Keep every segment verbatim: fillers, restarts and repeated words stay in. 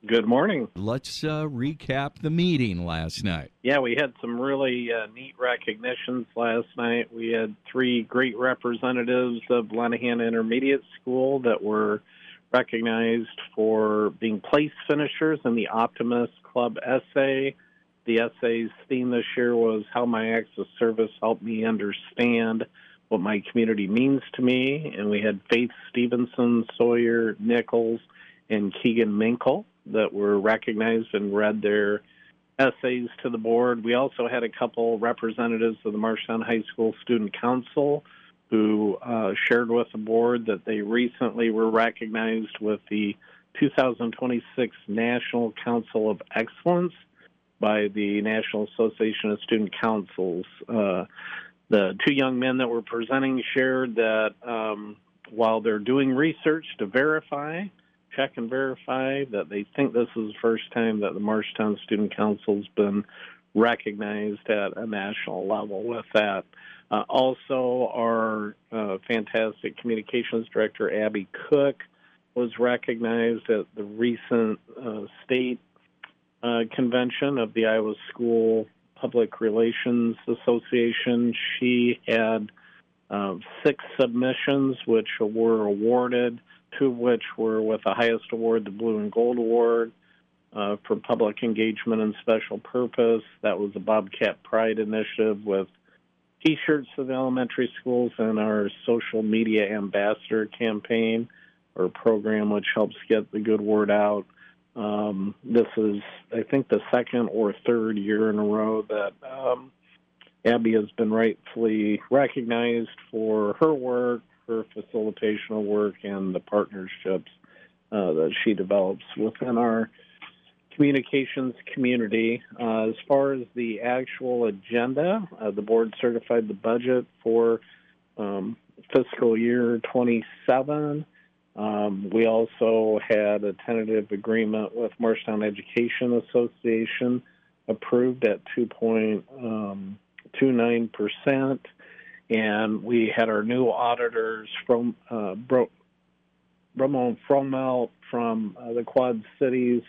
Good morning. Let's uh, recap the meeting last night. Yeah, we had some really uh, neat recognitions last night. We had three great representatives of Lenahan Intermediate School that were recognized for being place finishers in the Optimist Club essay. The essay's theme this year was How My Acts of Service Help Me Understand What My Community Means to Me. And we had Faith Stevenson, Sawyer Nichols, and Keegan Minkle that were recognized and read their essays to the board. We also had a couple representatives of the Marshtown High School Student Council who uh, shared with the board that they recently were recognized with the two thousand twenty-six National Council of Excellence by the National Association of Student Councils. Uh, the two young men that were presenting shared that um, while they're doing research to verify check and verify that they think this is the first time that the Marshtown Student Council's been recognized at a national level with that. Uh, also, our uh, fantastic communications director, Abby Cook, was recognized at the recent uh, state uh, convention of the Iowa School Public Relations Association. She had uh, six submissions which were awarded, two of which were with the highest award, the Blue and Gold Award uh, for Public Engagement and Special Purpose. That was the Bobcat Pride Initiative with T-shirts for the elementary schools and our social media ambassador campaign or program, which helps get the good word out. Um, this is, I think, the second or third year in a row that um, Abby has been rightfully recognized for her work, her facilitational work, and the partnerships uh, that she develops within our communications community. Uh, as far as the actual agenda, uh, the board certified the budget for um, fiscal year twenty-seven. Um, we also had a tentative agreement with Marshtown Education Association approved at two point two nine percent. And we had our new auditors from uh, Bro- Bromell and Fromelt from uh, the Quad Cities.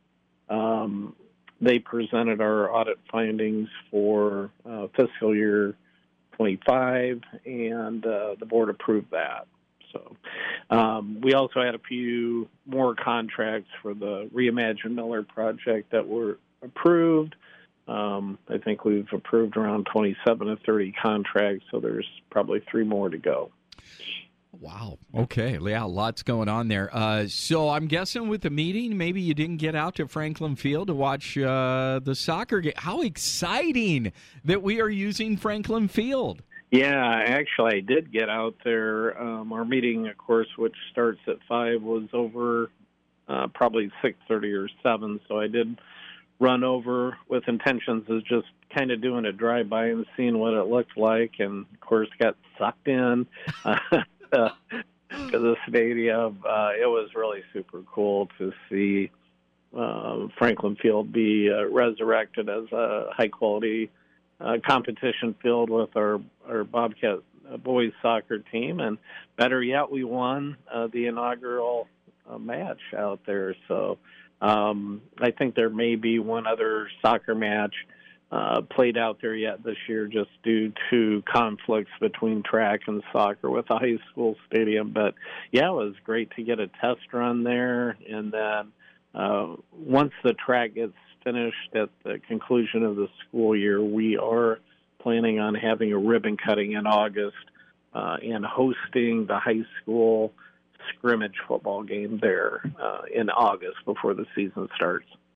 Um, they presented our audit findings for uh, fiscal year twenty-five, and uh, the board approved that. So um, we also had a few more contracts for the Reimagine Miller project that were approved. Um, I think we've approved around twenty-seven to thirty contracts, so there's probably three more to go. Wow. Okay. Yeah, lots going on there. Uh, so I'm guessing with the meeting, maybe you didn't get out to Franklin Field to watch uh, the soccer game. How exciting that we are using Franklin Field. Yeah, actually, I did get out there. Um, our meeting, of course, which starts at five, was over uh, probably six thirty or seven, so I did run over with intentions of just kind of doing a drive-by and seeing what it looked like, and, of course, got sucked in uh, to the stadium. Uh, it was really super cool to see uh, Franklin Field be uh, resurrected as a high-quality uh, competition field with our, our Bobcat boys soccer team. And better yet, we won uh, the inaugural uh, match out there, so Um, I think there may be one other soccer match uh, played out there yet this year just due to conflicts between track and soccer with the high school stadium. But, yeah, it was great to get a test run there. And then uh, once the track gets finished at the conclusion of the school year, we are planning on having a ribbon cutting in August uh, and hosting the high school scrimmage football game there uh, in August before the season starts.